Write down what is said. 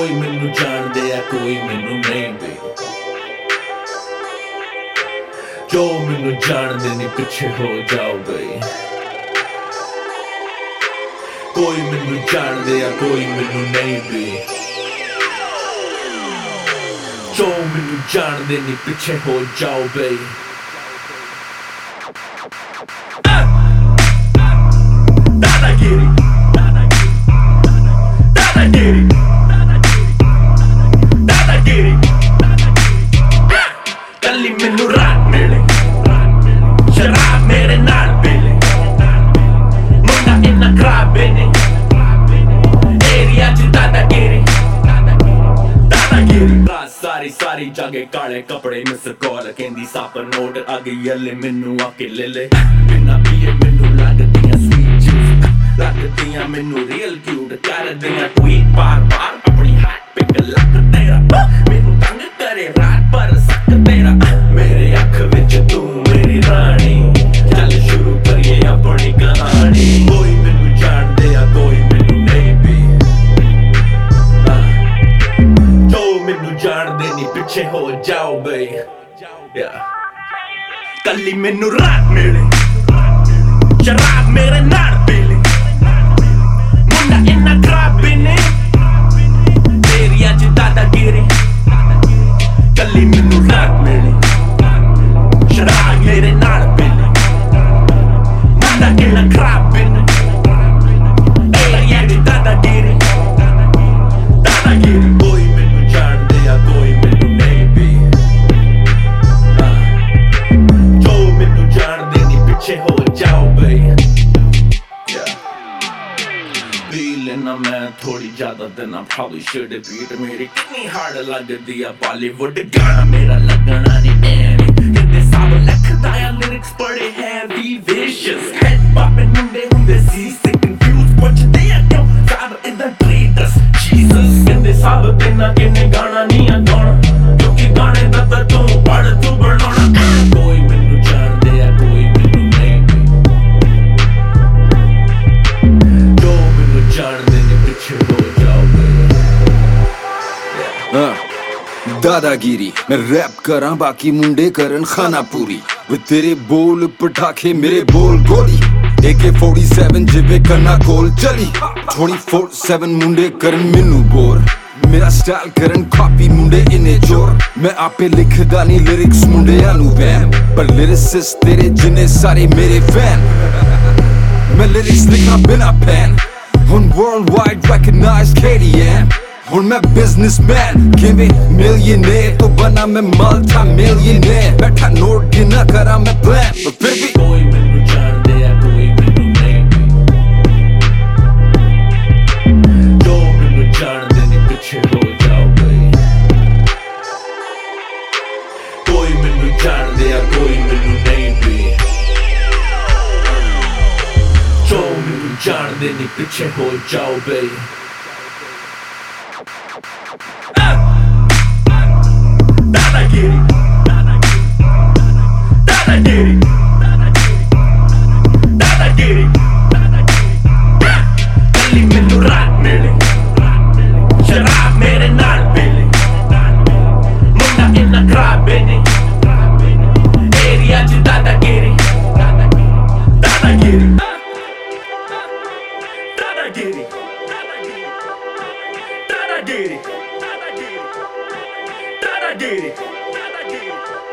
कोई मैनू जानदे आ कोई मैनू नहीं बे, जो मैनू जानदे नहीं पिछे हो जाओ बे। कोई मैनू जानदे आ कोई मैनू नहीं बे, जो मैनू जानदे नहीं पिछे हो जाओ बे। दादागिरी दादागिरी दादागिरी कल्ली मैनू रात मिले शराब मेरे नाल पीले मुंडा इन्ना खराबे ने एरिया च दादागिरी दादागिरी सारी सारी जागे काले कपड़े मिस कॉल कहंदी साप नोट आगे यले मैनू आके ले ले बिना पिए मैनू लगदियां स्वीट जूस लगदियां मैनू रियल क्यूट कर दियां ट्वीट बार बार अपनी हाथ पे लक तेरा मैनू तंग करे रात पर सक तेरा मेरे अख विच तू मेरी रानी चल शुरू करिए अपनी कहानी। कोई मैनू जानदे आ कोई मैनू नहीं भी, जो मैनू जानदे नहीं पिछे हो जाओ बे। कल्ली मैनू रात मिले शराब मेरे नाल पीले मुंडा इन्ना खराबे ने एरिया च दादागिरी कल्ली मैनू रात मिले शराब मेरे नाल पीले मुंडा इन्ना खराबे ने एरिया च दादागिरी दादागिरी। कोई मैनू जानदे आ कोई मैनू नहीं भी, जो मैनू जानदे नहीं पिछे हो जाओ बे। पी लेना मैं थोड़ी ज्यादा देना probably should have beat मेरी कितनी हार्ड लगदी आ बॉलीवुड गाना मेरा लगना नहीं मैंने कहते सब लिखदा आ लिरिक्स पड़े heavy vicious head popping मुंडे हुंदे सी से confused पुछदे आ क्यों सब इधर ट्रीटस Jesus कहते सब तेना किन्ने गाना नहीं आ गाना क्योंकि गाने दा तां तू पढ़ तू बनाना। कोई मैनू जानदे आ कोई मैनू नहीं बे, जो मैनू जानदे नहीं पिछे हो जाओ बे। दादागिरी मैं रैप करा बाकी मुंडे करन खाना पूरी वे तेरे बोल पटाखे मेरे बोल गोली AK-47 जिवे करना कोल चली 24/7 मुंडे करन मैनू बोर मेरा स्टाइल करन कॉपी मुंडे इन्ने जोर मैं आपे लिखदा नहीं लिरिक्स मुंडे आनू बैन पर लिरिसिस्ट तेरे जिन्ने सारे मेरे फैन मैं लिरिक्स लिखा बिना पैन हुन worldwide recognized KDM हुन मैं बिजनेसमैन गिविंग मिलियनेयर तो बना मैं मल्टी मिलियनेयर बैठा नोट गिना करा मैं प्लान पर फिर भी कोई मैनू जानदे आ कोई मैनू नहीं भी, जो मैनू जानदे नहीं पिछे हो जाओ बे। कोई मैनू जानदे आ कोई मैनू नहीं भी, जो मैनू जानदे नहीं पिछे हो जाओ बे। दादागिरी दादागिरी दादागिरी कल्ली मैनू रात मिले शराब मेरे नाल पीले मुंडा इन्ना खराबे ने एरिया च दादागिरी दादागिरी दादागिरी दादागिरी दादागिरी दादागिरी।